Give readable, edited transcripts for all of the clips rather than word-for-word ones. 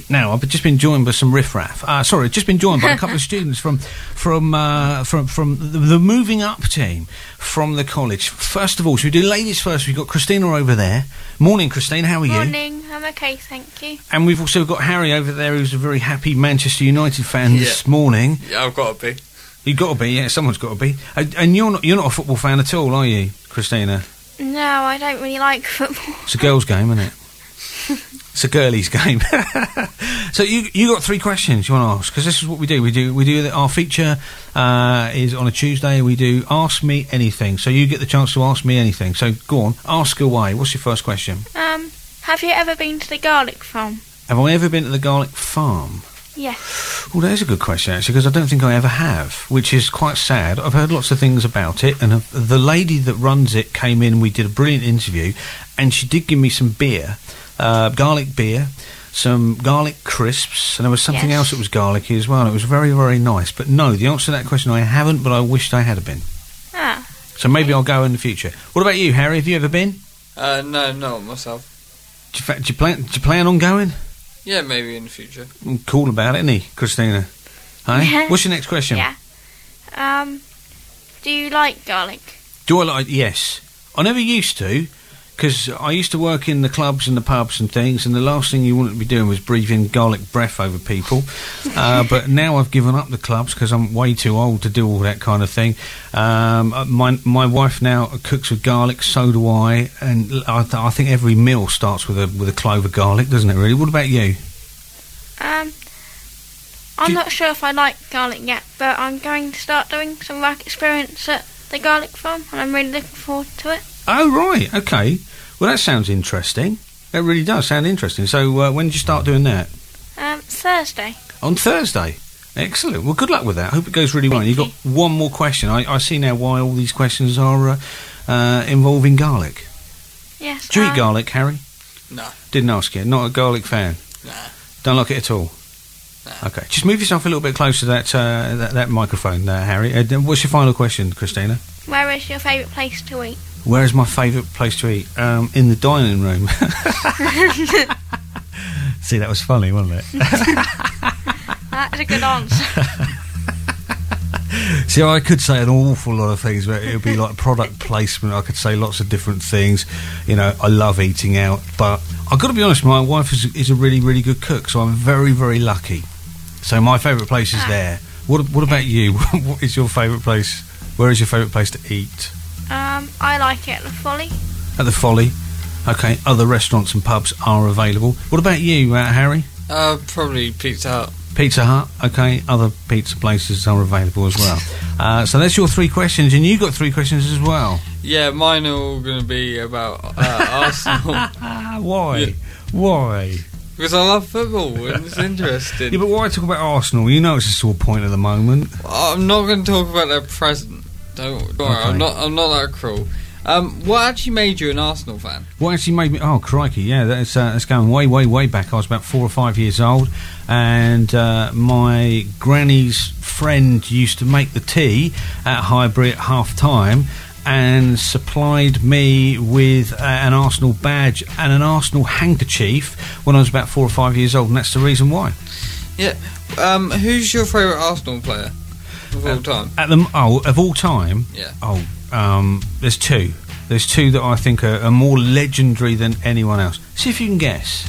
Now, I've just been joined by some riffraff. Just been joined by a couple of students from the moving up team from the college. First of all, should we do ladies first? We've got Christina over there. Morning, Christina. How are you? Morning. I'm okay, thank you. And we've also got Harry over there, who's a very happy Manchester United fan this morning. Yeah, I've got to be. You've got to be. Yeah, someone's got to be. And you're not a football fan at all, are you, Christina? No, I don't really like football. It's a girls' game, isn't it? It's a girlies' game. So you got 3 questions you want to ask, because this is what we do. We do our feature is on a Tuesday. We do Ask Me Anything. So you get the chance to ask me anything. So go on, ask away. What's your first question? Have you ever been to the garlic farm? Have I ever been to the garlic farm? Yes. Well, there's a good question, actually, because I don't think I ever have, which is quite sad. I've heard lots of things about it, and the lady that runs it came in, we did a brilliant interview, and she did give me some beer, garlic beer, some garlic crisps, and there was something else that was garlicky as well, and it was very, very nice. But no, the answer to that question, I haven't, but I wished I had been. Ah. So maybe I'll go in the future. What about you, Harry? Have you ever been? No, not myself. Do you plan on going? Yeah, maybe in the future. Cool about it, isn't he, Christina? Hey? Yeah. What's your next question? Yeah. Do you like garlic? Do I like... Yes. I never used to, because I used to work in the clubs and the pubs and things, and the last thing you wanted to be doing was breathing garlic breath over people. But now I've given up the clubs because I'm way too old to do all that kind of thing. My wife now cooks with garlic, so do I, and I think every meal starts with a clove of garlic, doesn't it, really? What about you? I'm not sure if I like garlic yet, but I'm going to start doing some work experience at the garlic farm, and I'm really looking forward to it. Oh, right, okay. Well, that sounds interesting. That really does sound interesting. So, when did you start doing that? Thursday. On Thursday? Excellent. Well, good luck with that. I hope it goes really well. You've got one more question. I see now why all these questions are involving garlic. Yes. Do you eat garlic, Harry? No. Didn't ask you. Not a garlic fan? Nah. Don't like it at all? Nah. Okay. Just move yourself a little bit closer to that microphone, Harry. What's your final question, Christina? Where is your favourite place to eat? Where is my favourite place to eat? In the dining room. See, that was funny, wasn't it? That's a good answer. See, I could say an awful lot of things, but it would be like product placement. I could say lots of different things. You know, I love eating out, but I've got to be honest, my wife is a really, really good cook, so I'm very, very lucky. So my favourite place is there. What about you? What is your favourite place? Where is your favourite place to eat? I like it at the Folly. At the Folly. Okay, other restaurants and pubs are available. What about you, Harry? Probably Pizza Hut. Pizza Hut, okay. Other pizza places are available as well. So that's your 3 questions, and you got 3 questions as well. Yeah, mine are all going to be about Arsenal. Why? Yeah. Why? Because I love football and it's interesting. Yeah, but why talk about Arsenal? You know it's a sore point at the moment. I'm not going to talk about their present. Don't worry, I'm not that cruel. What actually made you an Arsenal fan? What actually made me... Oh, crikey, yeah, that's going way, way, way back. I was about 4 or 5 years old, and my granny's friend used to make the tea at Highbury at half-time and supplied me with an Arsenal badge and an Arsenal handkerchief when I was about 4 or 5 years old, and that's the reason why. Yeah. Who's your favourite Arsenal player of all time? Of all time? Yeah. There's 2. There's 2 that I think are more legendary than anyone else. See if you can guess.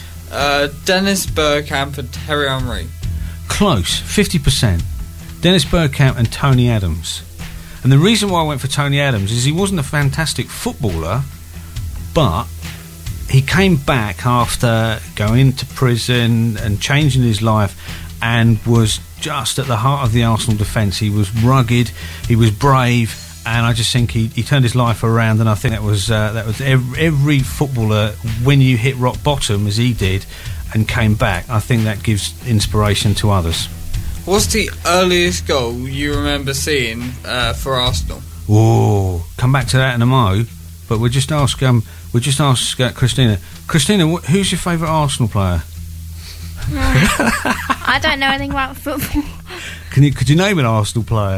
Dennis Bergkamp and Thierry Henry. Close, 50%. Dennis Bergkamp and Tony Adams. And the reason why I went for Tony Adams is he wasn't a fantastic footballer, but he came back after going to prison and changing his life and was just at the heart of the Arsenal defence. He was rugged, he was brave, and I just think he turned his life around, and I think that was every footballer, when you hit rock bottom, as he did, and came back, I think that gives inspiration to others. What's the earliest goal you remember seeing for Arsenal? Oh, come back to that in a mo. But we'll just ask Christina. Christina, who's your favourite Arsenal player? I don't know anything about football. Could you name an Arsenal player?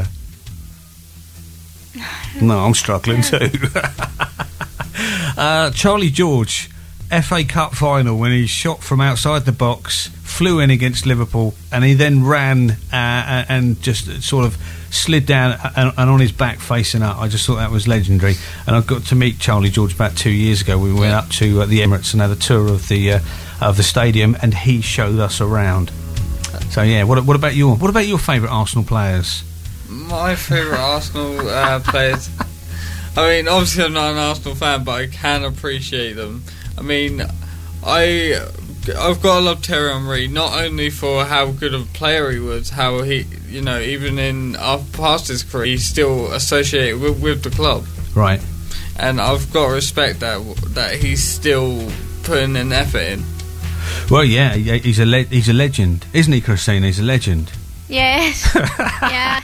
No, I'm struggling too. Charlie George FA Cup final when he shot from outside the box, flew in against Liverpool, and he then ran and just sort of slid down and on his back facing up. I just thought that was legendary. And I got to meet Charlie George about 2 years ago. We went up to the Emirates and had a tour of the stadium, and he showed us around. So yeah, what about your favourite Arsenal players? My favourite Arsenal players. I mean, obviously I'm not an Arsenal fan, but I can appreciate them. I mean, I've got to love Thierry Henry, not only for how good of a player he was, how he, you know, even in past his career, he's still associated with the club. Right. And I've got to respect that he's still putting an effort in. Well, yeah, he's a legend, isn't he, Christina? He's a legend. Yes. Yeah.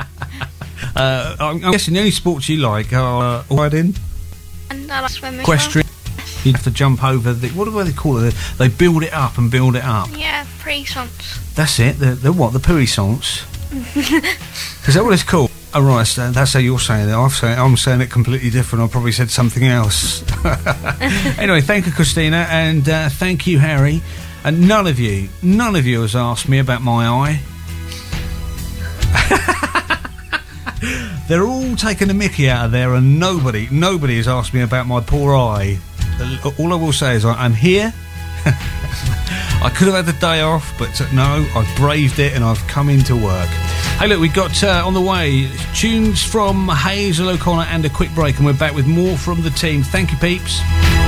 I'm guessing the only sports you like are riding, And I like swimming. equestrian. You have to jump over what do they call it? They build it up and build it up. Yeah, puissance. That's it. The what? The puissance. Is that what it's called? Oh, right. So that's how you're saying it. I'm saying it completely different. I probably said something else. Anyway, thank you, Christina, and thank you, Harry. And none of you has asked me about my eye. They're all taking the mickey out of there, and nobody has asked me about my poor eye. All I will say is I'm here. I could have had the day off, but no, I've braved it and I've come into work. Hey, look, we got on the way tunes from Hazel O'Connor and a quick break, and we're back with more from the team. Thank you, peeps.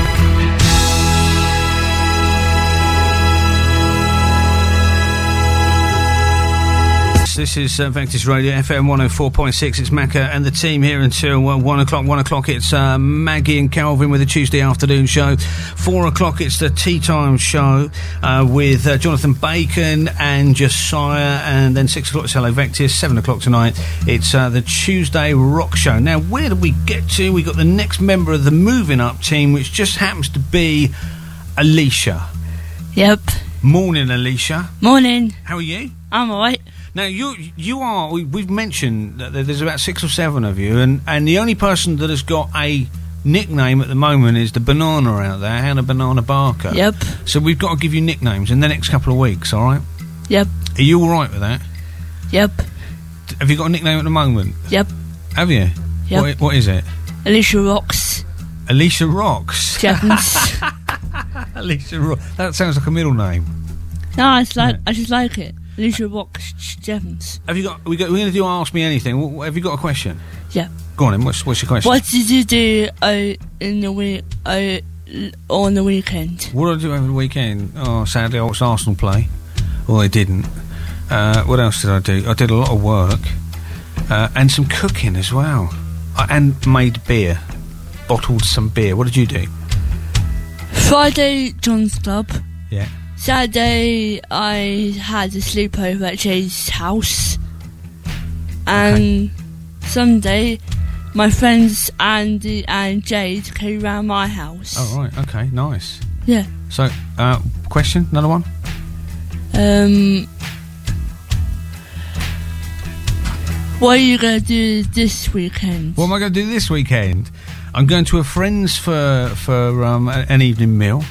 This is Vectis Radio, FM 104.6. It's Macca and the team here until 1 o'clock. 1 o'clock, it's Maggie and Calvin with the Tuesday afternoon show. 4 o'clock, it's the Tea Time show with Jonathan Bacon and Josiah. And then 6 o'clock, it's Hello Vectis. 7 o'clock tonight, it's the Tuesday Rock Show. Now, where did we get to? We got the next member of the Moving Up team, which just happens to be Alicia. Yep. Morning, Alicia. Morning. How are you? I'm alright. Now, you are... We've mentioned that there's about 6 or 7 of you, and the only person that has got a nickname at the moment is the Banana out there, Hannah Banana Barker. Yep. So we've got to give you nicknames in the next couple of weeks, all right? Yep. Are you all right with that? Yep. Have you got a nickname at the moment? Yep. Have you? Yep. What is it? Alicia Rocks. Alicia Rocks? Jevons. Alicia Rocks. That sounds like a middle name. No, I just like it. Alicia Rocks Jevons. Have you got... We're going to do Ask Me Anything. Have you got a question? Yeah. Go on then, what's your question? What did you do in the week on the weekend? What did I do over the weekend? Oh, sadly I watched Arsenal play. Well, they didn't. What else did I do? I did a lot of work. And some cooking as well. And made beer. Bottled some beer. What did you do? Friday, John's Club. Yeah. Saturday, I had a sleepover at Jay's house. And Sunday, my friends Andy and Jade came round my house. Oh, right. Okay, nice. Yeah. So, question? Another one? What are you going to do this weekend? What am I going to do this weekend? I'm going to a friend's for an evening meal.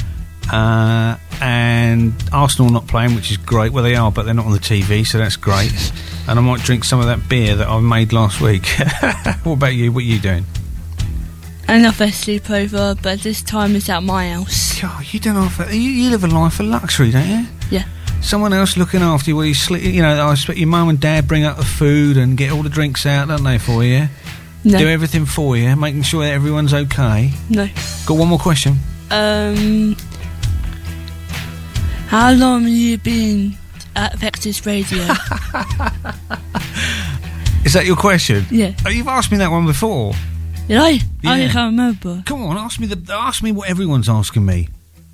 And Arsenal not playing, which is great. Well, they are, but they're not on the TV, so that's great. And I might drink some of that beer that I made last week. What about you? What are you doing? Another sleepover, but this time it's at my house. God, you don't offer. You live a life of luxury, don't you? Yeah. Someone else looking after you while you sleep. You know, I expect your mum and dad bring up the food and get all the drinks out, don't they, for you? No. Do everything for you, making sure that everyone's okay. No. Got one more question. How long have you been at Vectis Radio? Is that your question? Yeah. Oh, you've asked me that one before. Did I? Yeah. I can't remember. Come on, ask me what everyone's asking me.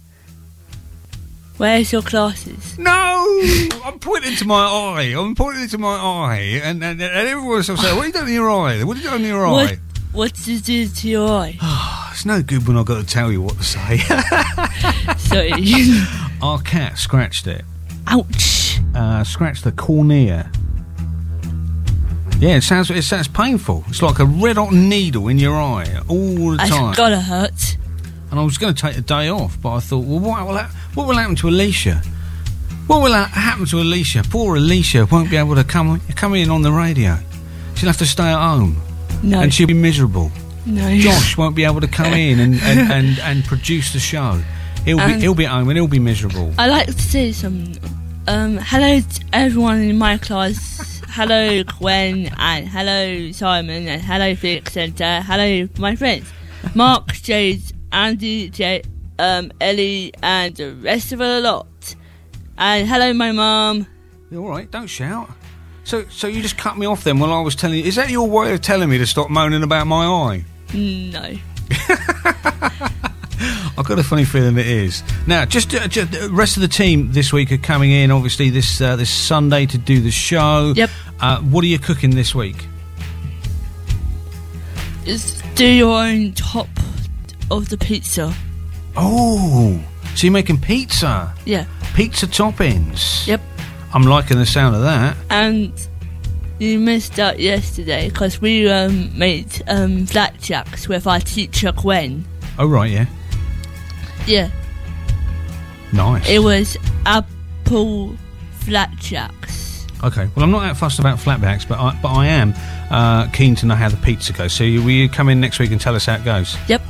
Where's your classes? No! I'm pointing to my eye. And everyone's saying, what have you done to your eye? What have you done to your eye? What did you do to your eye? It's no good when I've got to tell you what to say. Sorry. Our cat scratched it. Ouch. Scratched the cornea. Yeah, it sounds painful. It's like a red hot needle in your eye all the time. That's gotta hurt. and I was going to take the day off, but I thought, well, what will happen to Alicia? What will happen to Alicia? Poor Alicia won't be able to come in on the radio. She'll have to stay at home. No. And she'll be miserable. No. Josh won't be able to come in and produce the show. He'll be at home and he'll be miserable. I like to say some. Hello to everyone in my class. Hello Gwen, and hello Simon, and hello Felix, and hello my friends Mark, Jade, Andy, Ellie, and the rest of the lot. And hello my mum. You're all right, don't shout. So you just cut me off then while I was telling you. Is that your way of telling me to stop moaning about my eye? No. I've got a funny feeling it is. Now, just the rest of the team this week are coming in, obviously, this Sunday to do the show. Yep. What are you cooking this week? Just do your own top of the pizza. Oh, so you're making pizza? Yeah. Pizza toppings? Yep. I'm liking the sound of that. And you missed out yesterday because we made flapjacks with our teacher Gwen. Oh, right, yeah. Yeah. Nice. It was apple flapjacks. Okay, well, I'm not that fussed about flatbacks, but I am keen to know how the pizza goes. So will you come in next week and tell us how it goes? Yep.